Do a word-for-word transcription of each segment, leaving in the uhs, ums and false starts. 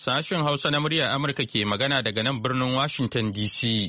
Sashen Hausa na muryar Amurka ke magana daga nan birnin Washington D C.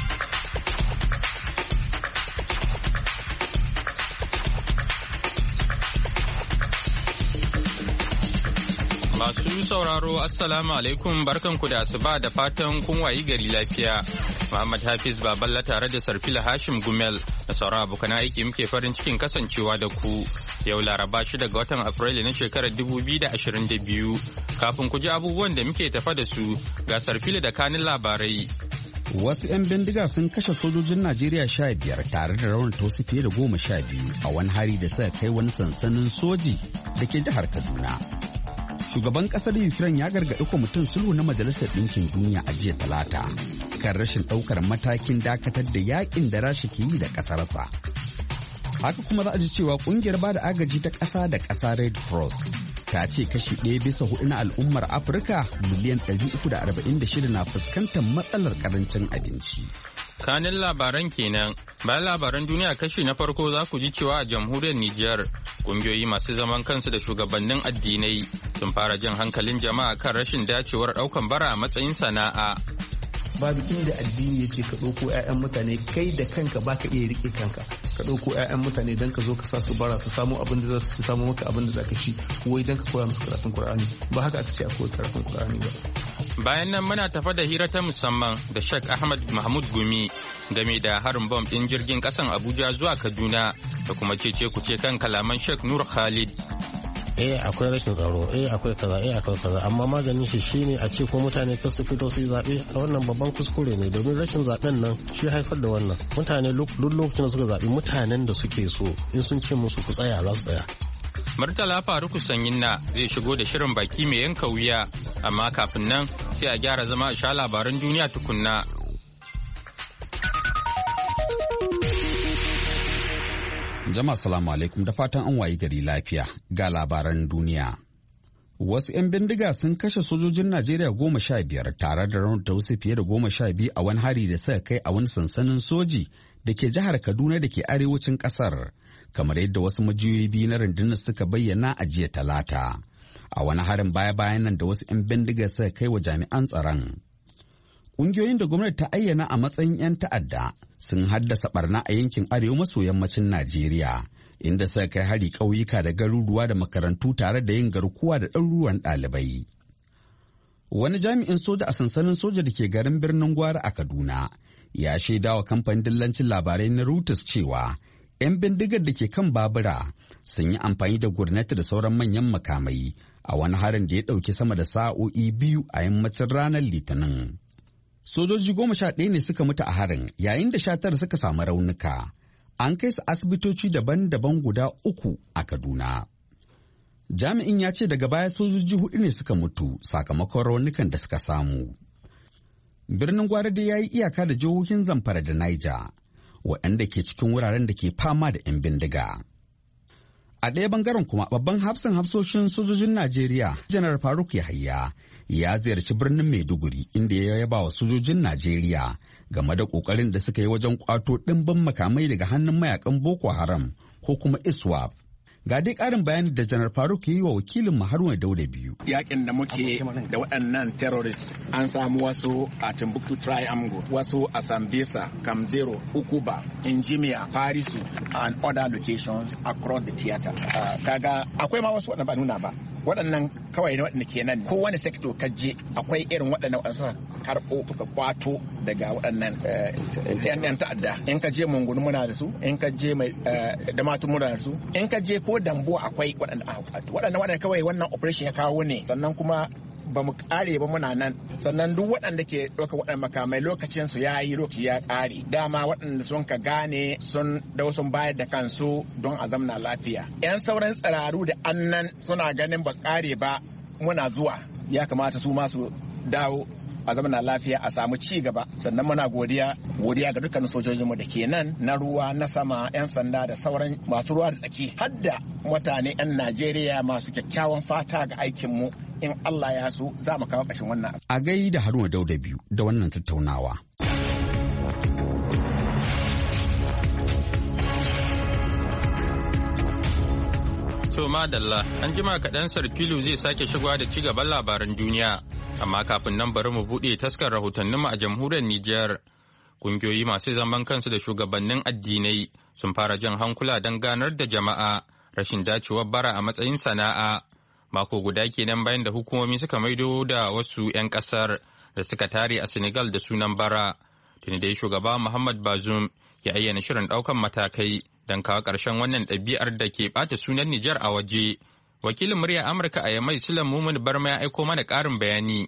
Masu sauraro Assalamu alaikum barkanku da asuba da fatan kun wayi gari lafiya. Muhammad Hafiz Baballa tare da Sarfila Hashim Gumel da sauran abokan aiki muke farin cikin kasancewa da ku. Yau Laraba shi daga watan Afrilu na shekarar dubu biyu da ashirin da biyu. Kafin ku ji abubuwan da muke tafa da su ga Sarfila da kanin labarai. Wasu 'yan bindiga sun kashe sojojin Najeriya sha biyar tare da raunata wasu fiye da goma sha biyu a wani hari da suka kai wani sansanin soji da ke jihar Kaduna. Shugaban kasar Ukraine ya gargaɗi kwamitin sulhu na Majalisar Ɗinkin Duniya a jiya Talata kan rashin ɗaukar matakin dakatar da yakin da Rasha ke yi da ƙasarsa. Haka kuma za a ji cewa ƙungiyar bada agaji ta ƙasa da ƙasa Red Cross ta ce kashi ɗaya bisa hudu na al'ummar Afirka miliyan ɗari uku da arba'in da shida na fuskantar matsalar ƙarancin abinci. Kanin labaran kenan bayan labaran duniya kashi na farko za ku ji cewa a jamhuriyar Nijar kungiyoyi masu zaman kansu da shugabannin addinai sun fara jan hankalin jama'a kan rashin dacewar daukan bara a matsayin sana'a. Babu inda addini ya ce ka ɗauko 'ya'yan mutane kai da kanka baka iya rike kanka ka ɗauko 'ya'yan mutane don ka zo ka sa su bara su samu abin da za su samu maka abin da za ka ci wai don ka koya musu karatun Kur'ani ba haka aka ce a koyi karatun Kur'ani ba. Bayan nan muna tafa da hira ta musamman da Sheikh Ahmad Mahmud Gumi game da harin bom ɗin jirgin ƙasan Abuja zuwa Kaduna da kuma cece kuce kan kalaman Sheikh Nur Khalid. Eh akwai rashin tsaro, eh akwai kaza, eh akwai kaza, amma maganin shi shine a ce ko mutane kar su fito su yi zaɓe a wannan babban kuskure ne domin rashin zaɓen nan shi haifar da wannan. Mutane duk lokacin da suka zaɓi mutanen da suke so in sun ce musu ku tsaya za su tsaya. Murtala Faruku Sanyinna zai shigo da shirin baki mai yanka wuya, amma kafin nan sai a gyara zama a sha labaran duniya tukunna. Jama'a salamu alaikum da fatan an wayi gari lafiya ga labaran duniya. Wasu 'yan bindiga sun kashe sojojin Najeriya goma sha biyar tare da raunata wasu fiye da goma sha biyu a wani hari da suka kai a wani sansanin soji da ke jihar Kaduna da ke arewacin kasar. Kamar yadda wasu majiyoyi biyu na rundunar suka bayyana a jiya Talata a wani harin baya-bayan nan da wasu 'yan bindiga suka kai wa jami'an tsaron. Ƙungiyoyin da gwamnati ta ayyana a matsayin 'yan ta'adda sun haddasa barna a yankin arewa maso yammacin Najeriya, inda suka kai hari ƙauyuka da garuruwa da makarantu tare da yin garkuwa da ɗaruruwan ɗalibai. Wani jami'in soja a sansanin soja da ke garin birnin Gwari a Kaduna ya shaidawa kamfanin dillancin labarai na Reuters cewa 'yan bindigar da ke kan babura sun yi amfani da gurnati da sauran manyan makamai a wani harin da ya ɗauki sama da sa'o'i biyu a yammacin ranar Litinin. Sojoji goma sha ɗaya ne suka mutu a harin yayin da sha tara suka samu raunuka. An kai su asibitoci daban-daban guda uku a Kaduna. Jami'in ya ce daga baya sojoji hudu ne suka mutu sakamakon raunukan da suka samu. Birnin Gwari dai ya yi iyaka da jihohin Zamfara da Niger, waɗanda ke cikin wuraren da ke fama da 'yan bindiga. A ɗaya bangaren kuma babban hafsan hafsoshin sojojin Najeriya, Janar Faruk Yahaya, ya ziyarci birnin Maiduguri inda ya yaba wa sojojin Najeriya game da ƙoƙarin da suka yi wajen ƙwato ɗimbin makamai daga hannun mayakan Boko Haram ko kuma ISWAP. Ga dai ƙarin bayani da Janar Faruk ya yi wa wakilin Haruna Dauda biyu. Yakin da muke da waɗannan terrorists an samu wasu a Timbuktu Triangle, wasu a Sambisa, Kamzero, Ukuba, Injimiya, Parisu and other locations across the theater. Uh, kaga akwai ma wasu waɗanda ba nuna ba. Waɗannan kawai ne waɗanda ke nan kowane sector kaje akwai irin waɗannan waɗansu karɓo suka kwato daga waɗannan yan ta'adda. In ka je Mungunu muna da su, in ka je mai Damatu muna da su, in ka je ko Dambo akwai waɗanda waɗannan waɗanda kawai wannan operation ya kawo ne, sannan kuma ba mu kare ba muna nan, sannan duk waɗanda ke ɗauka waɗannan makamai lokacin su ya yi lokaci ya ƙare. Dama waɗanda sun ka gane sun dau sun bayar da kansu don a zamna lafiya. 'Yan sauran tsiraru da annan suna ganin ba ƙare ba muna zuwa, ya kamata su masu dawo a zamana lafiya a samu ci gaba. Sannan muna godiya godiya ga dukkan sojojinmu da ke nan na ruwa na sama, 'yan sanda da sauran masu ruwa da tsaki, hadda mutane 'yan Najeriya masu kyakkyawan fata ga aikinmu. In Allah ya so za mu kawo ƙarshen wannan. A gai da Haruna Dauda biyu da wannan tattaunawa. To madalla, an jima kaɗan Sarfilu zai sake shigowa da ci gaban labaran duniya. Amma kafin nan bari mu buɗe taskar rahotanninmu a jamhuriyar Nijar. Kungiyoyi masu zaman kansu da shugabannin addinai sun fara jan hankula don ganar da jama'a rashin dacewar bara a matsayin sana'a. Mako guda kenan bayan da hukumomi suka maido da wasu 'yan kasar da suka tare a Senegal da sunan bara. Tuni dai shugaba Muhammad Bazoum ya ayyana shirin ɗaukan matakai don kawo ƙarshen wannan ɗabi'ar da ke ɓata sunan Nijar a waje. Wakilin murya Amurka a Yamai Sulan Mumun Barma ya aiko mana ƙarin bayani.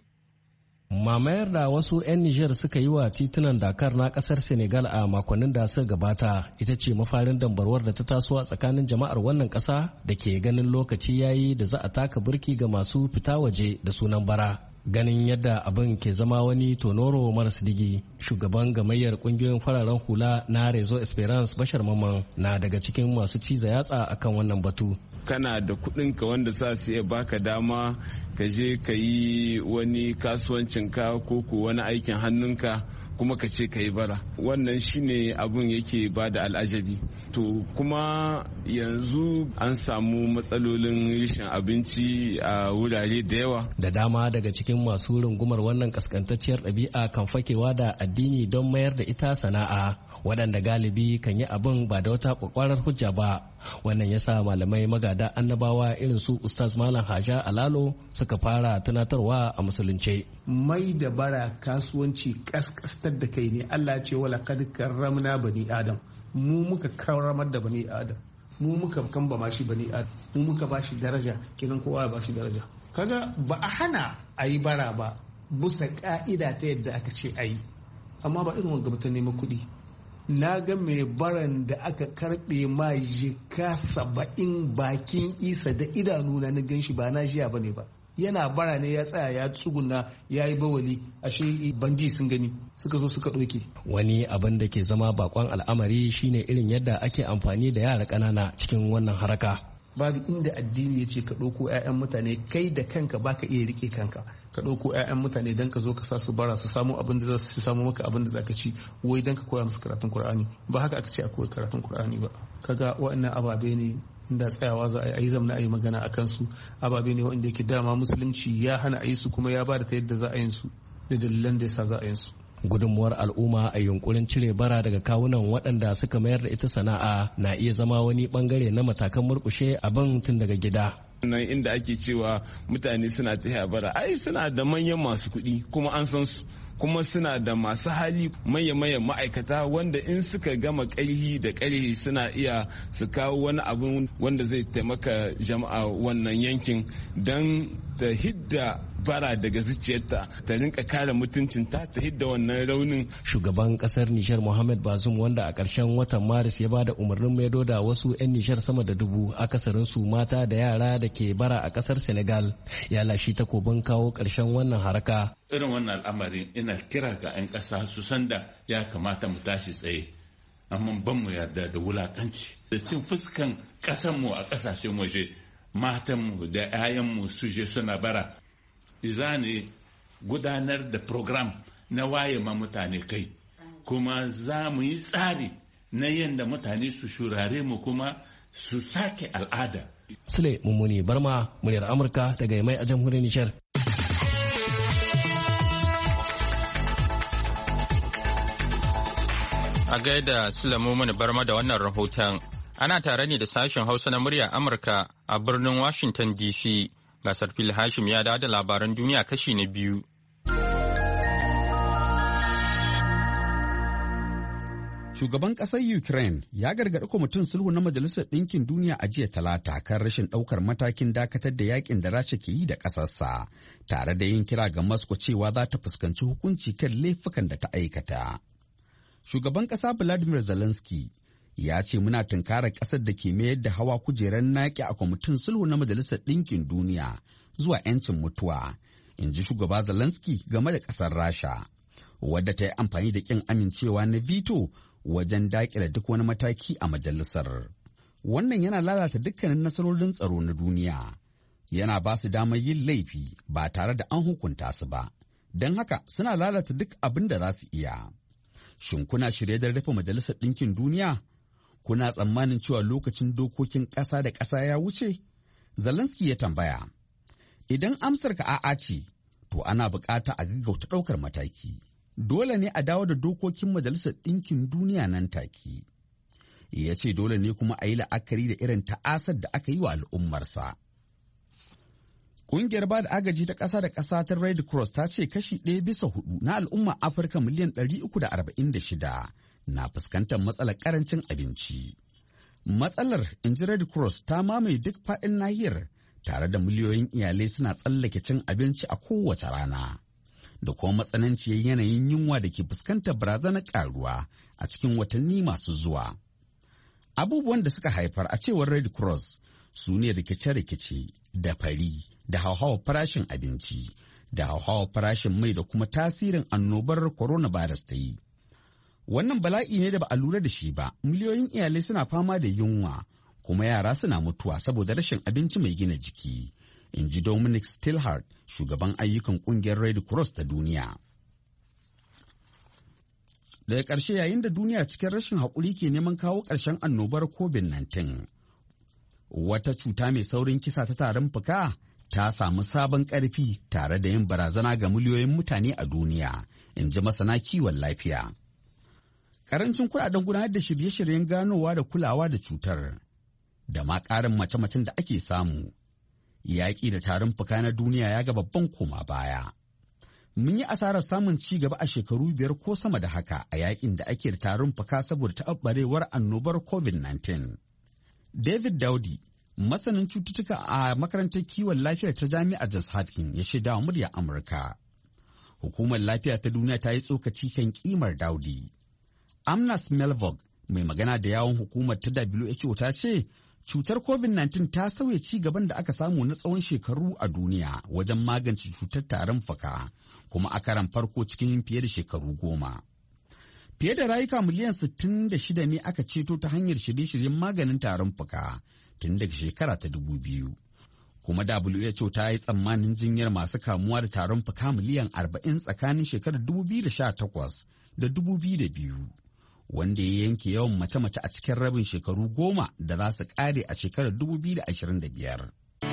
Mamayar da wasu 'yan Nijar suka yi wa titunan Dakar na kasar Senegal a makonnin da suka gabata ita ce mafarin dambarwar da ta taso a tsakanin jama'ar wannan kasa da ke ganin lokaci yayi da za a taka burki ga masu fita waje da sunan bara. Ganin yadda abin ke zama wani tonoro maras digi, shugaban gamayyar kungiyoyin fararen hula na Rezo Esperance Bashar Maman na daga cikin masu ciza yatsa akan wannan batu. Kana da kuɗinka wanda sa su iya baka dama ka je ka yi wani kasuwancinka ko ko wani aikin hannunka kuma ka ce ka yi bara, wannan shine abun yake ba da al'ajabi. To kuma yanzu an samu matsalolin rashin abinci a wurare da yawa. Da dama daga cikin masu rungumar wannan kaskantacciyar ɗabi'a kan fakewa da addini don mayar da ita sana'a, waɗanda galibi kan yi abin ba da wata kwakwarar hujja ba. Wannan yasa malamai magada annabawa irin su Ustaz Malam Haja Alalo suka fara tunatarwa a musulunce. Mai da bara kasuwanci kaskastar da kai ne. Allah ce wala kad karramna bani Adam. Mu muka karramar da bani Adam. Mu muka kamba mashi bani Adam. Mu muka bashi daraja, kenan kowa ya bashi daraja. Kaga ba a hana a yi bara ba bisa ka'ida ta yadda aka ce a yi. Amma ba irin wanga ta neman kuɗi. Na ga mai baran da aka karɓe ma jika saba'in bakin isa da idanuna na ganshi ba na jiya ba ne ba. Yana bara ne ya tsaya ya tsuguna ya yi bawali ashe bandi sun gani suka zo suka ɗauke. Wani abin da ke zama bakon al'amari shine irin yadda ake amfani da yara ƙanana cikin wannan haraka. Babu inda addini ya ce ka ɗauko 'ya'yan mutane kai da kanka baka iya rike kanka ka ɗauko 'ya'yan mutane don ka zo ka sa su bara su samu abin da za su samu maka abin da za ka ci wai don ka koya musu karatun Kur'ani. Ba haka aka ce a koyi karatun Kur'ani ba. Kaga waɗannan ababe ne inda tsayawa za a yi zamna a yi magana a kansu, ababe ne wanda yake dama musulunci ya hana a yi su kuma ya ba da ta yadda za a yin su da dalilan da yasa za a yin su. Gudunmuwar al'umma a yunkurin cire bara daga kawunan waɗanda suka mayar da ita sana'a na iya zama wani bangare na matakan murƙushe abin tun daga gida. Nan inda ake cewa mutane suna tafiya bara, ai suna da manyan masu kuɗi kuma an san su, kuma suna da masu hali manya-manyan ma'aikata wanda in suka gama ƙarhi da ƙarhi suna iya su kawo wani abu wanda zai taimaka jama'a wannan yankin don ta hidda bara daga zuciyarta ta rinka kare mutuncinta ta hidda wannan raunin. Shugaban kasar Nishar Mohamed Bazoum wanda a ƙarshen watan Maris ya bada umarnin maido da wasu 'yan Nishar sama da dubu akasarin su mata da yara da ke bara a ƙasar Senegal ya lashi takobin kawo ƙarshen wannan haraka. Irin wannan al'amarin ina kira ga 'yan ƙasa su san da ya kamata mu tashi tsaye, amma ban mu yarda da wulakanci da cin fuskan ƙasanmu a ƙasashen waje, matanmu da 'ya'yanmu su je suna bara. Za ne gudanar da program na waye ma mutane kai, kuma za mu yi tsari na yadda mutane su shurare mu kuma su sake al'ada. Sule Mummuni Barma, muryar Amurka daga Yamai a jamhuriyar Nijar. A gaida Sule Mummuni Barma da wannan rahoton, ana tare ne da sashen Hausa na muryar Amurka a birnin Washington D C. Gasar Fil Hashim ya dawo da labaran duniya kashi na biyu. Shugaban ƙasar Ukraine ya gargaɗi kwamitin sulhu na Majalisar Ɗinkin Duniya a jiya Talata kan rashin ɗaukar matakin dakatar da yakin da Rasha ke yi da ƙasarsa, tare da yin kira ga Moscow cewa za ta fuskanci hukunci kan laifukan da ta aikata. Shugaban ƙasa Vladimir Zelensky ya ce muna tunkarar ƙasar da ke mayar da hawa kujerar naƙi a kwamitin sulhu na Majalisar Ɗinkin Duniya zuwa 'yancin mutuwa, in ji shugaba Zelensky game da ƙasar Rasha, wadda ta yi amfani da ƙin amincewa na veto wajen daƙile duk wani mataki a majalisar. Wannan yana lalata dukkanin nasarorin tsaro na duniya, yana ba su damar yin laifi ba tare da an hukunta su ba, don haka suna lalata duk abin da za su iya. Shin kuna shirye da rufe Majalisar Ɗinkin Duniya? Kuna tsammanin cewa lokacin dokokin ƙasa da ƙasa ya wuce? Zelensky ya tambaya. Idan amsar ka a'a ce, to to ana bukata a gaggauta ɗaukar mataki. Dole ne a dawo da dokokin Majalisar Ɗinkin Duniya nan take. Ya ce dole ne kuma a yi la'akari da irin ta'asar da aka yi wa al'ummarsa. Ƙungiyar ba da agaji ta ƙasa da ƙasa ta Red Cross ta ce kashi ɗaya bisa hudu na al'ummar Afirka miliyan ɗari uku da arba'in da shida na fuskantar matsalar ƙarancin abinci. Matsalar, in ji Red Cross, ta mamaye duk faɗin nahiyar tare da miliyoyin iyalai suna tsallake cin abinci a kowace rana. Da kuma matsananciyar yanayin yunwa da ke fuskantar barazanar ƙaruwa a cikin watanni masu zuwa. Abubuwan da suka haifar a cewar Red Cross su ne rikice-rikice da fari da hauhawar farashin abinci da hauhawar farashin mai da kuma tasirin annobar coronavirus ta yi. Wannan bala'i ne da ba a lura da shi ba, miliyoyin iyalai suna fama da yunwa kuma yara suna mutuwa saboda rashin abinci mai gina jiki, in ji Dominic Stillhart, shugaban ayyukan ƙungiyar Red Cross ta duniya. Daga ƙarshe, yayin da duniya cikin rashin haƙuri ke neman kawo ƙarshen annobar covid nineteen, wata cuta mai saurin kisa ta tarin fuka ta samu sabon ƙarfi tare da yin barazana ga miliyoyin mutane a duniya, in ji masana kiwon lafiya. Ƙarancin kuɗaɗen gudanar da shirye-shiryen ganowa da kulawa da cutar, da ma ƙarin mace-macen da ake samu, yaƙi da tarin fuka na duniya ya ga babban koma baya. Mun yi asarar samun ci gaba a shekaru biyar ko sama da haka a yaƙin da ake da tarin fuka saboda taɓarɓarewar annobar covid nineteen. David Daudi, masanin cututtuka a makarantar kiwon lafiya ta jami'ar Johns Hopkins, ya shaida wa murya Amurka. Hukumar lafiya ta duniya ta yi tsokaci kan kimar Daudi. Amnas Melvog, mai magana da yawon hukumar ta W H O, ta ce cutar covid nineteen ta sauya ci gaban da aka samu na tsawon shekaru a duniya wajen magance cutar tarin fuka, kuma a karan farko cikin fiye da shekaru goma. Fiye da rayuka miliyan sittin da shida ne aka ceto ta hanyar shirye-shiryen maganin tarin fuka tun daga shekara ta dubu biyu. Kuma W H O ta yi tsammanin jinyar masu kamuwa da tarin fuka miliyan arba'in tsakanin shekarar dubu biyu da sha takwas da dubu biyu da biyu, wanda ya yanke yawan mace-mace a cikin rabin shekaru goma da za su kare a shekarar dubu biyu da ashirin da biyar.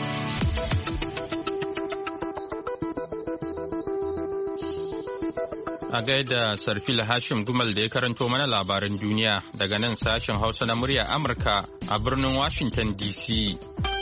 A gaida Sarfila Hashim Gumal da ya karanto mana labaran duniya daga nan sashen Hausa na murya Amurka a birnin Washington D C.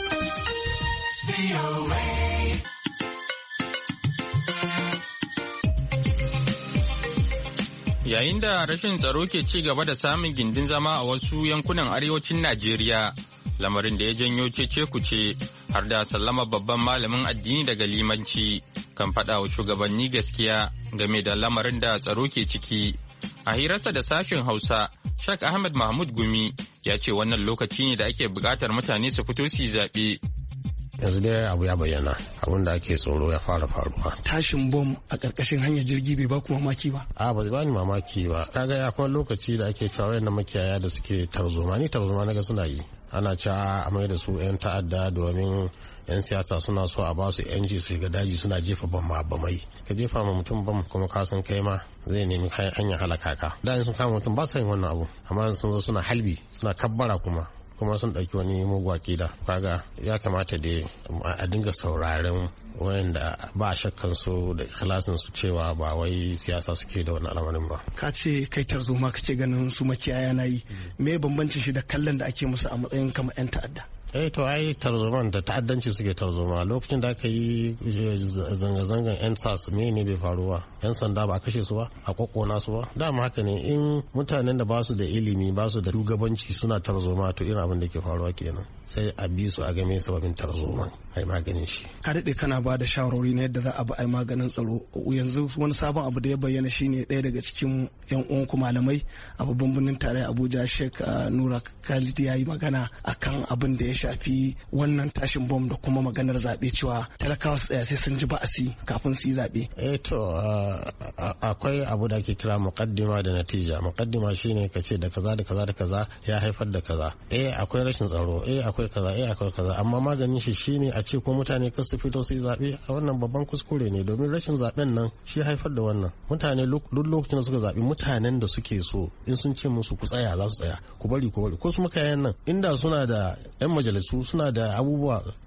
Yayin da rashin tsaro ke ci gaba da samun gindin zama a wasu yankunan arewacin Najeriya, lamarin da ya janyo cece kuce har da sallama babban malamin addini daga limanci kan faɗa wa shugabanni gaskiya game da lamarin da tsaro ke ciki. A hirarsa da sashen Hausa, Sheikh Ahmed Mahmud Gumi ya ce wannan lokaci ne da ake buƙatar mutane su fito su zaɓe. Yanzu dai abu ya bayyana, abin da ake tsoro ya fara faruwa. Tashin bom a ƙarƙashin hanyar jirgi bai ba ku mamaki ba? A ba ba ni mamaki ba. Kaga ya kuma lokaci da ake cewa wayannan makiyaya da suke tarzoma, ni tarzoma naga suna yi. Ana cewa a mai da su 'yan ta'adda domin 'yan siyasa suna so a ba su 'yanci su ga daji suna jefa bamma bamai. Ka jefa ma mutum bam kuma ka san kai ma zai nemi hanyar halaka ka. Da sun kama mutum ba sa yin wannan abu, amma sun zo suna halbi suna kabbara kuma kuma sun ɗauki wani mugu akida. Kaga ya kamata da a dinga sauraren wanda ba shakkan su da ikhlasin su cewa ba wai siyasa suke da wani al'amarin ba. Ka ce kai tarzoma ka ce ganin su makiyaya na yi, me bambancin shi da kallon da ake musu a matsayin kamar 'yan ta'adda? eh to ai tarzoman da ta'addanci suke tarzoma lokacin da aka yi zanga-zangan yan sas me ne bai faru ba, yan sanda ba a kashe su ba, a kokona su ba. Dama haka ne, in mutanen da ba su da ilimi ba su da shugabanci suna tarzoma to irin abin da ke faruwa kenan, sai a bi su a game sababin tarzoma ai maganin shi. Ka daɗe kana ba da shawarwari na yadda za a bi ai maganin tsaro. Yanzu wani sabon abu da ya bayyana shine ɗaya daga cikin yan uwanku malamai a babban birnin tarayya Abuja, Sheikh Nura Khalid, ya yi magana akan abin da ya shafi wannan tashin bom da kuma maganar zaɓe, cewa talakawa su tsaya sai sun ji ba'asi kafin su yi zaɓe. Eh to akwai abu da ake kira muqaddima da natija. Muqaddima shine ka ce da kaza da kaza da kaza ya haifar da kaza. Eh akwai rashin tsaro, eh akwai kaza, eh akwai kaza, amma maganin shi shine a ce ko mutane kar su fito su yi zaɓe. A wannan babban kuskure ne, domin rashin zaɓen nan shi haifar da wannan. Mutane duk lokacin da suka zaɓi mutanen da suke so, in sun ce musu ku tsaya za su tsaya, ku bari ku bari. Ko su makayan nan inda suna da yan majalisu, suna da abubuwa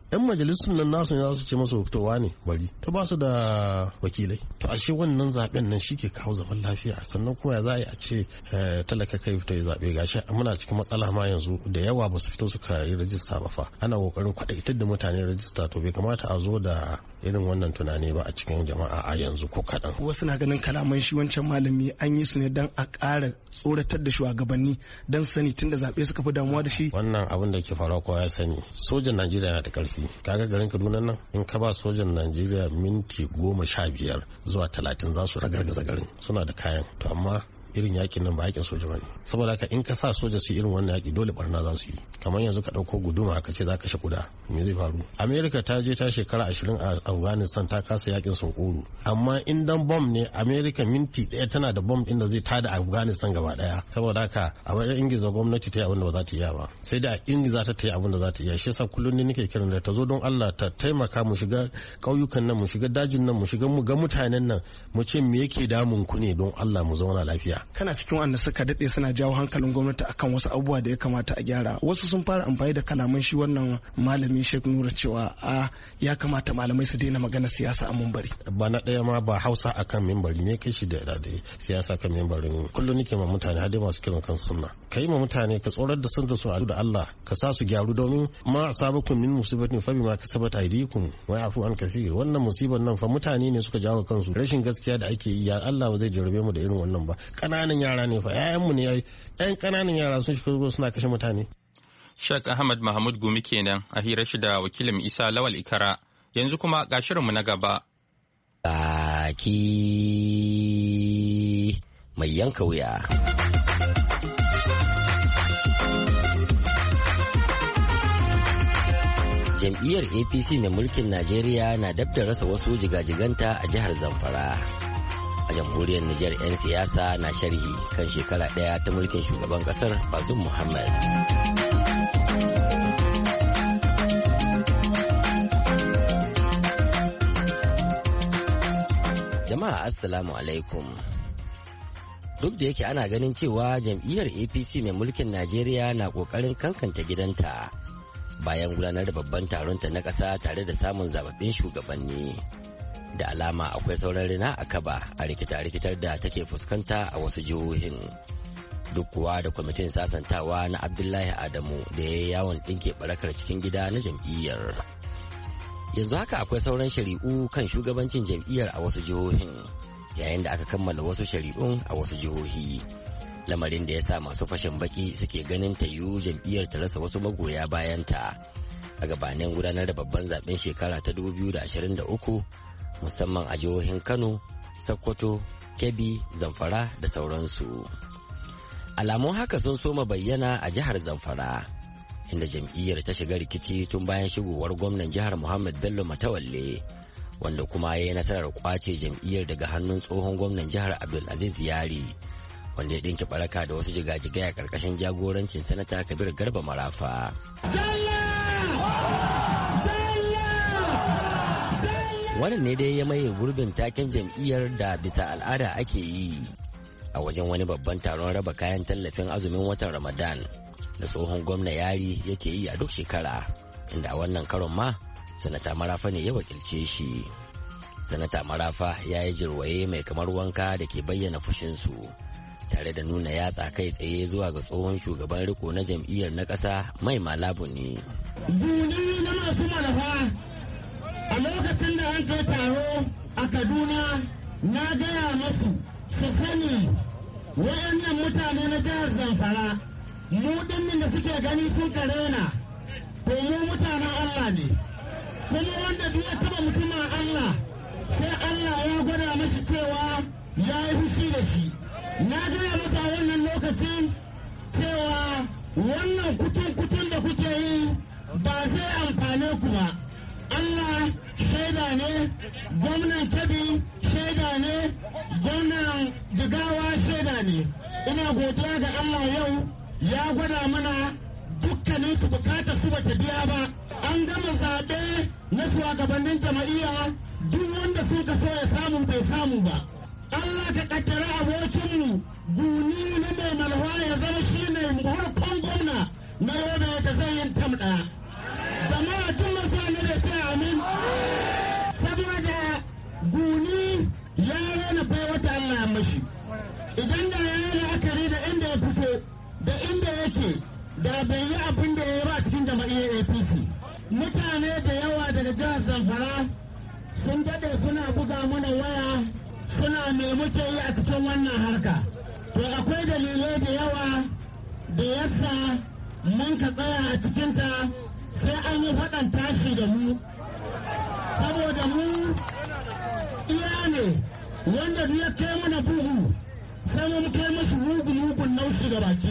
yan majalisun nan nasu ne za su ce masa fitowa ne bari to ba su da wakilai to ashe wannan zaben nan shike kawo zaman lafiya sannan kuma ya za a yi a ce talaka kai fito ya zabe gashi muna cikin matsala ma yanzu da yawa ba su fito suka yi rajista ba fa ana kokarin kwadaitar da mutane rajista to bai kamata a zo da irin wannan tunani ba a cikin jama'a a yanzu ko kaɗan. Wasu na ganin kalaman shi wancan malami an yi su ne don a ƙara tsoratar da shugabanni don sani tun da zaɓe suka fi damuwa da shi. Wannan abin da ke faruwa kowa ya sani sojan Najeriya na da ƙarfi kaga garin Kaduna nan in ka ba sojan Najeriya minti goma sha biyar zuwa talatin za su ragargaza garin suna da kayan to amma irin yakin nan ba yakin soja bane saboda haka in ka sa soja su irin wannan yaki dole barna za su yi kamar yanzu ka dauko guduma ka ce za ka kashe kuda me zai faru America ta je ta shekara ashirin a Afghanistan ta kasa yakin sunkuru amma in dan bomb ne America minti daya tana da bomb din da zai tada Afghanistan gaba daya saboda haka a wajen ingiza gwamnati ta yi abin da ba za ta iya ba sai da ingiza ta ta yi abin da za ta iya shi yasa kullun ne nake kiran da ta zo don Allah ta taimaka mu shiga kauyukan nan mu shiga dajin nan mu shiga mu ga mutanen nan mu ce me yake damun ku ne don Allah mu zauna lafiya. Kana cikin wanda suka daɗe suna jawo hankalin gwamnati akan wasu abubuwa da ya kamata a gyara wasu sun fara amfani da kalaman shi wannan malami Sheikh Nura cewa a ya kamata malamai su daina magana siyasa a mimbari. Ba na ɗaya ma ba Hausa akan mimbari ne kai shi da da siyasa kan mimbarin kullum nake ma mutane har dai masu kiran kan sunna kai ma mutane ka tsorar da sun da su da Allah ka sa su gyaru domin ma asabakum min musibatin fa bima kasabat aydikum wa yafu an kaseer wannan musibar nan fa mutane ne suka jawo kansu rashin gaskiya da ake yi ya Allah ba zai jarabe mu da irin wannan ba ƙananan yara ne fa ƴaƴanmu ne yayi ƴan ƙananan yara sun shiga suna kashe mutane. Sheikh Ahmad Mahmud Gumi kenan a hira shi da wakilin Isa Lawal Ikara yanzu kuma ga shirinmu na gaba. Baki mai yanka wuya. Jam'iyyar A P C mai mulkin Najeriya na dab da rasa wasu jigajiganta a jihar Zamfara. A jamhuriyar Nijar 'yan siyasa na sharhi kan shekara ɗaya ta mulkin shugaban ƙasar Bazoum Muhammad. Jama'a Assalamu alaikum. Duk da yake ana ganin cewa jam'iyyar A P C mai mulkin Najeriya na ƙoƙarin kankanta gidanta bayan gudanar da babban taronta na ƙasa tare da samun zababbin shugabanni. Da alama akwai sauran rina a kaba a rikita-rikitar da take fuskanta a wasu jihohin duk kuwa da kwamitin sasantawa na Abdullahi Adamu da ya yi yawon ɗinke barakar cikin gida na jam'iyyar. Yanzu haka akwai sauran shari'u kan shugabancin jam'iyyar a wasu jihohin yayin da aka kammala wasu shari'un a wasu jihohi, lamarin da ya sa masu fashin baki suke ganin ta yiwu jam'iyyar ta rasa wasu magoya bayanta a gabanin gudanar da babban zaben shekara ta dubu biyu da ashirin da uku musamman a jihohin Kano, Sokoto, Kebbi, Zamfara da sauransu. Alamun haka sun soma bayyana a jihar Zamfara, inda jam'iyyar ta shiga rikici tun bayan shigowar gwamnan jihar Muhammad Bello Matawalle, wanda kuma ya yi nasarar kwace jam'iyyar daga hannun tsohon gwamnan jihar Abdulaziz Yari, wanda ya ɗinke baraka da wasu jigajigai a ƙarƙashin jagorancin Sanata Kabir Garba Marafa. Wannan ne dai ya maye gurbin taken jam'iyyar da bisa al'ada ake yi a wajen wani babban taron raba kayan tallafin azumin watan Ramadan da tsohon gwamna Yari yake yi a duk shekara, inda a wannan karon ma Sanata Marafa ne ya wakilce shi. Sanata Marafa ya yi jirwaye mai kamar wanka da ke bayyana fushinsu tare da nuna yatsa kai tsaye zuwa ga tsohon shugaban riko na jam'iyyar na ƙasa Mai Malabu ne. Duni na masu malafa a lokacin da an kai taro a Kaduna na gaya masu su sani wayannan mutane na jihar Zamfara mu dinnin da suke gani sun karena to mu mutanen Allah ne, kuma wanda duk ya taba mutumin Allah sai Allah ya gwada mashi cewa ya yi fushi da shi. Na gaya masa a wannan lokacin cewa wannan kutun-kutun da kuke yi ba zai amfane ku ba. Allah shaida ne, gwamnan Kebbi shaida ne, gwamnan Jigawa shaida ne. Ina godiya ga Allah yau ya gwada mana dukkanin su bukatar su bata biya ba. An gama zaɓe na shugabannin jama'iyya duk wanda sun ka so ya samu bai samu ba. Allah ka kaddara abokinmu guni na mai malwa ya zama shi ne farkon gwamna na yau da zai yin tamɗa. Jama'a tun masu da inda yake da bai yi abin da ya yi ba cikin jama'iyyar A P C. Mutane da yawa daga jihar Zamfara sun daɗe suna buga mana waya suna me muke yi a cikin wannan harka. To akwai dalilai da yawa da yasa mun ka tsaya a cikinta sai an yi faɗan tashi da mu. Saboda mu iya ne wanda ya kai mana bugu sai mun kai mashi mugun-mugun naushi ga baki.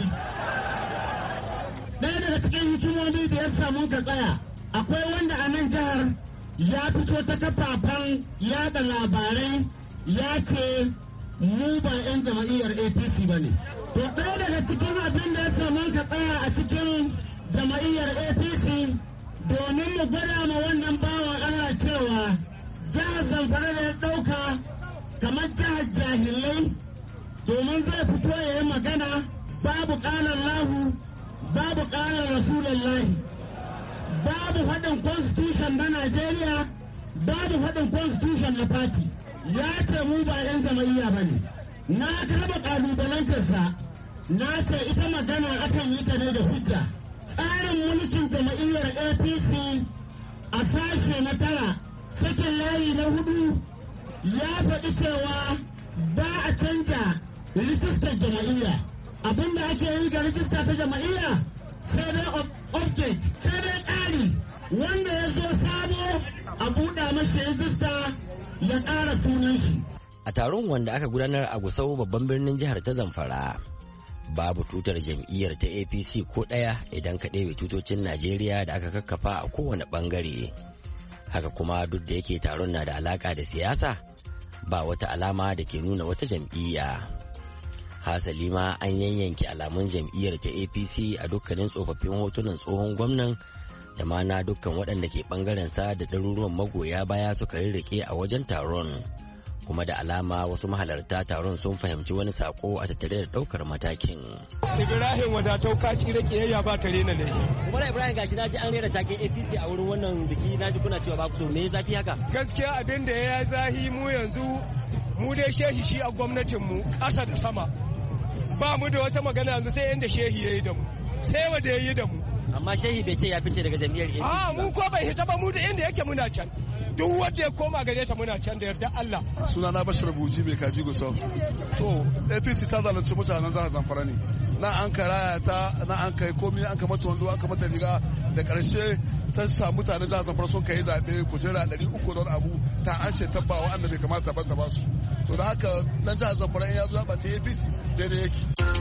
Ɗaya daga cikin hikimomi da ya samu ka tsaya akwai wanda a nan jihar ya fito ta kafafen yada labarai ya ce mu ba 'yan jama'iyyar A P C ba ne. To ɗaya daga cikin abin da ya samu ka tsaya a cikin jama'iyyar A P C domin mu gwada ma wannan bawan Allah cewa jihar Zamfara da ya ɗauka kamar jihar jahilai domin zai fito ya yi magana babu ƙalar lahu babu ƙarar rasulullahi babu haɗin constitution na Najeriya babu haɗin constitution na party ya ce mu ba 'yan jama'iyya ba ne. Na karɓa ƙalubalantarsa na ce ita magana akan yi ta ne da hujja. Tsarin mulkin jama'iyyar A P C a sashe na tara sakin layi na hudu ya faɗi cewa ba a canja rijistar jama'iyya. Abinda ake yi ga rijista ta jama'iyya sai dai object sai dai ƙari wanda ya zo sabo a buɗa mashi rijista ya ƙara sunan shi. A taron wanda aka gudanar a Gusau babban birnin jihar ta Zamfara, babu tutar jam'iyyar ta A P C ko ɗaya idan ka ɗebe tutocin Najeriya da aka kakkafa a kowane ɓangare. Haka kuma duk da yake taron na da alaƙa da siyasa, ba wata alama da ke nuna wata jam'iyya. Hasali ma an yanyanke alamun jam'iyyar ta A P C a dukkanin tsofaffin hotunan tsohon gwamnan da ma na dukkan waɗanda ke ɓangaren sa da ɗaruruwan magoya baya suka rirriƙe a wajen taron. Kuma da alama wasu mahalarta taron sun fahimci wani sako a tattare da ɗaukar matakin. Ibrahim wadatau ka cire kiyayya ba tare na ne. Kuma Ibrahim gashi na ji an rera taken A P C a wurin wannan biki na ji kuna cewa ba ku so me zafi haka? Gaskiya abin da ya zahi mu yanzu mu dai shehi shi a gwamnatin mu ƙasa da sama. Ba mu da wata magana yanzu sai inda shehi ya yi da mu. Sai wanda ya yi da mu. Amma shehi bai ce ya fice daga jam'iyyar A P C ba. A mu ko bai hita ba mu da inda yake muna can. Duk wanda ya koma gare ta muna can da yarda Allah. Suna na Bashir Buji mai kaji Gusau. To A P C ta zalunci mutanen jihar Zamfara ne. Na an karaya ta na an kai komai an ka mata wando an ka mata riga da karshe ta sa mutanen jihar Zamfara sun kai zaɓe kujera ɗari uku don abu ta an she tabba wa'anda bai kamata ba ta ba su. To da haka dan jihar Zamfara in ya zo ba ta A P C daidai yake.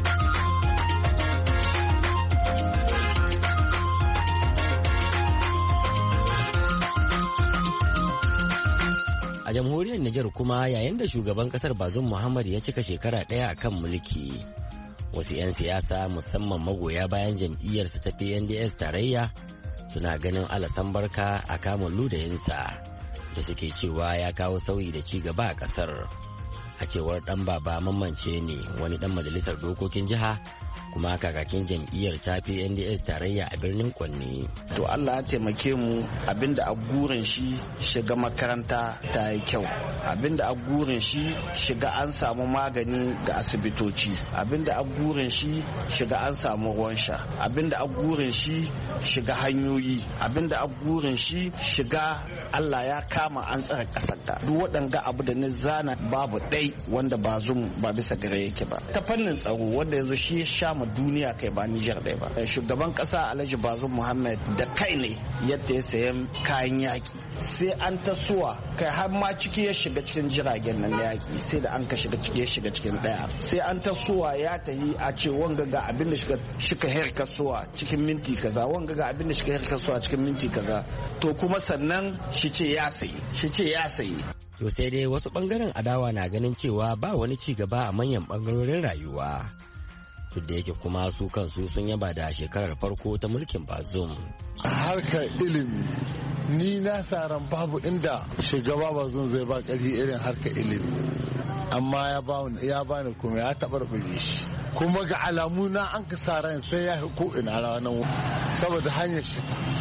A jamhuriyar Nijar kuma yayin da shugaban kasar Bazoum Muhammad ya cika shekara ɗaya a kan mulki, wasu 'yan siyasa musamman magoya bayan jam'iyyarsa ta P N D S tarayya suna ganin alasan barka a kamun ludayinsa da suke cewa ya kawo sauyi da ci gaba a kasar. A cewar ɗan baba mamance ne wani ɗan majalisar dokokin jiha kuma kakakin jam'iyyar ta P N D S tarayya a birnin Kwanni. To Allah ya taimake mu abinda a gurin shi shiga makaranta ta yi kyau. Abinda a gurin shi shiga an samu magani ga asibitoci. Abinda a gurin shi shiga an samu ruwan sha. Abinda a gurin shi shiga hanyoyi. Abinda a gurin shi shiga Allah ya kama an tsara ƙasar ta. Duk waɗanga abu da ni zana babu ɗai wanda ba zum ba bisa gare yake ba. Ta fannin tsaro wanda yanzu shi ya sha mu duniya kai ba Nijar ɗaya ba. Shugaban ƙasa Alhaji Bazoum Muhammad da kai ne yadda ya sayan kayan yaƙi. Sai an tasowa kai har ma ciki ya shiga cikin jiragen nan na yaƙi sai da an ka shiga ciki ya shiga cikin ɗaya. Sai an tasowa ya tahi a ce wanga ga abin da shika herkasuwa cikin minti kaza wanga ga abin da shika herkasuwa cikin minti kaza. To kuma sannan shi ce ya sayi shi ce ya sayi. To sai dai wasu bangaren adawa na ganin cewa ba wani ci gaba a manyan bangarorin rayuwa. Duk da yake kuma su kansu sun yaba da shekarar farko ta mulkin Bazoum. A harkar ilimi ni na saran babu inda shugaba Bazoum zai ba ƙarfi irin harkar ilimi. Amma ya bani kuma ya taɓarɓare shi. Kuma ga alamu na an ka saran sai ya ko ina ranar saboda hanyar shi.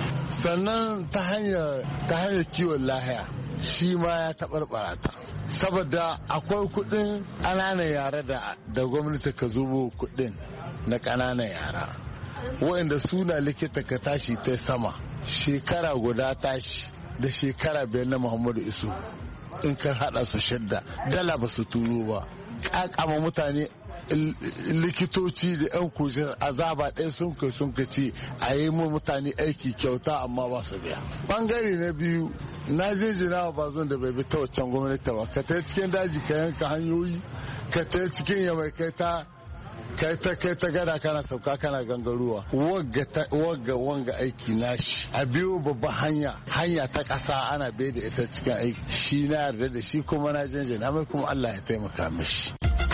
Sannan ta hanyar ta hanyar kiwon lahiya shi ma ya taɓarɓara ta. Saboda akwai kuɗin ƙananan yare da gwamnati ka zubo kuɗin na ƙananan yara waɗanda suna likita ka tashi ta sama shekara guda tashi da shekara biyar na Muhammadu Isu in ka hada su shidda dala ba su turo ba kakama mutane likitoci da yan kushin azaba ɗaya sun kai sun ci a yi mu mutane aiki kyauta amma ba su biya. Bangare na biyu na jinjina wa bazon da bai bi ta waccan gwamnati ba ka ta cikin daji ka yanka hanyoyi ka ta cikin yamai kai ta kai ta kai ta gada kana sauka kana gangaruwa wagga wanga aiki nashi a biyo babban hanya hanya ta ƙasa ana bai da ita cikin aiki shi na yarda da shi kuma na jinjina mai kuma Allah ya taimaka mishi.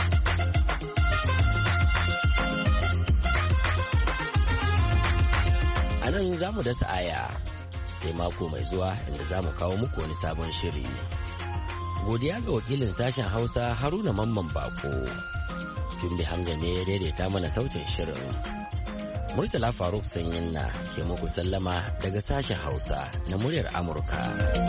A nan za mu dasa aya sai mako mai zuwa inda za mu kawo muku wani sabon shiri. Godiya ga wakilin sashen Hausa Haruna Mamman Bako. Jumbi Hamza ne ya daidaita mana sautin shirin. Murtala Faruk Sanyin na ke muku sallama daga sashen Hausa na muryar Amurka.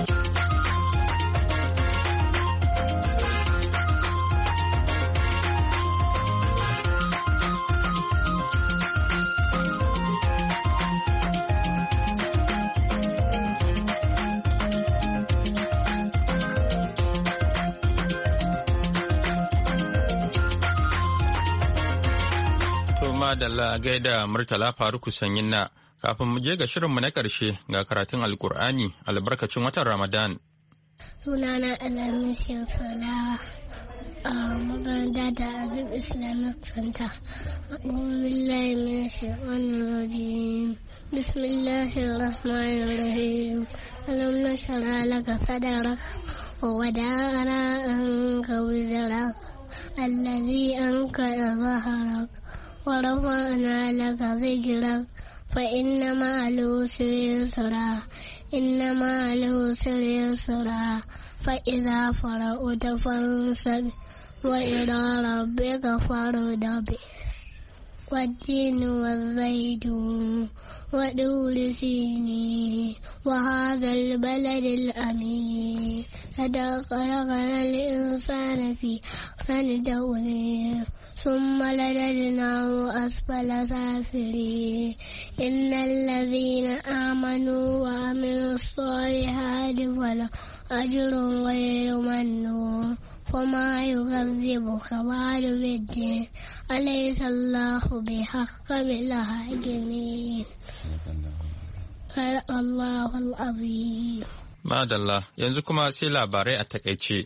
Madalla gaida Murtala Faruku Sanyin na kafin mu je ga shirinmu na ƙarshe ga karatun Alƙur'ani albarkacin watan Ramadan. Sunana Alhamis Yansala a makaranta da Azib Islamic Center. Billahi min shaitanir rajim. Bismillahir rahmanir rahim. Alam nashra laka sadrak wa wada'na anka wizrak alladhi anqadha dhahrak ورفعنا لك ذكرك فإن مع العسر يسرا إن مع العسر يسرا فإذا فرغت فانصب وإلى ربك فارغب والتين والزيتون وطور سينين وهذا البلد الأمين لقد خلقنا الإنسان في أحسن تقويم ثم لرددناه أسفل سافلين إن الذين آمنوا وعملوا الصالحات فلهم أجر غير ممنون وما يكذبك بعد بالدين أليس الله بحكم الحاكمين صدق الله العظيم. Madalla yanzu kuma sai labarai a takaice.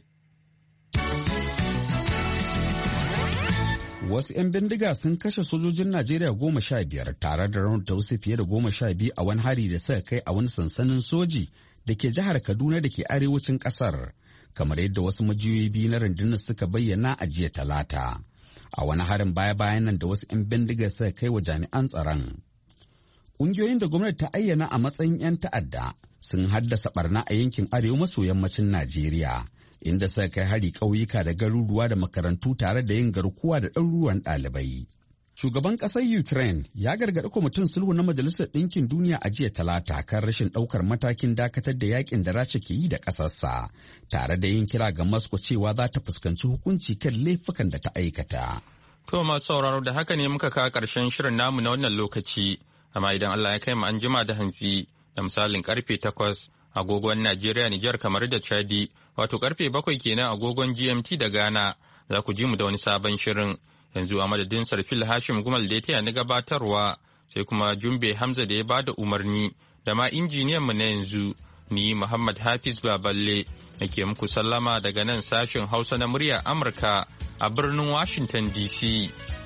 Wasu 'yan bindiga sun kashe sojojin Najeriya goma sha biyar tare da raunata wasu fiye da goma sha biyu a wani hari da suka kai a wani sansanin soji da ke jihar Kaduna da ke arewacin ƙasar, kamar yadda wasu majiyoyi biyu na rundunar suka bayyana a jiya Talata. A wani harin baya-bayan nan da wasu 'yan bindiga suka kai wa jami'an tsaron. Ƙungiyoyin da gwamnati ta ayyana a matsayin 'yan ta'adda sun haddasa barna a yankin arewa maso yammacin Najeriya. Inda suka kai hari ƙauyuka da garuruwa da makarantu tare da yin garkuwa da ɗaruruwan ɗalibai. Shugaban ƙasar Ukraine ya gargaɗi kwamitin sulhu na Majalisar Ɗinkin Duniya a jiya Talata kan rashin ɗaukar matakin dakatar da yakin da Rasha ke yi da ƙasarsa, tare da yin kira ga Moscow cewa za ta fuskanci hukunci kan laifukan da ta aikata. To masu sauraro da haka ne muka kawo ƙarshen shirin namu na wannan lokaci, amma idan Allah ya kai mu an jima da hantsi da misalin karfe takwas agogon Najeriya, Nijar, kamar da Chadi, wato karfe bakwai kenan agogon G M T da Ghana, za ku ji mu da wani sabon shirin. Yanzu a madadin Sarfil Hashim Gumal da ya taya ni gabatarwa, sai kuma Jumbe Hamza da ya ba da umarni, da ma injiniyan mu na yanzu, ni Muhammad Hafiz Baballe, nake muku sallama daga nan sashen Hausa na muryar Amurka a birnin Washington D C.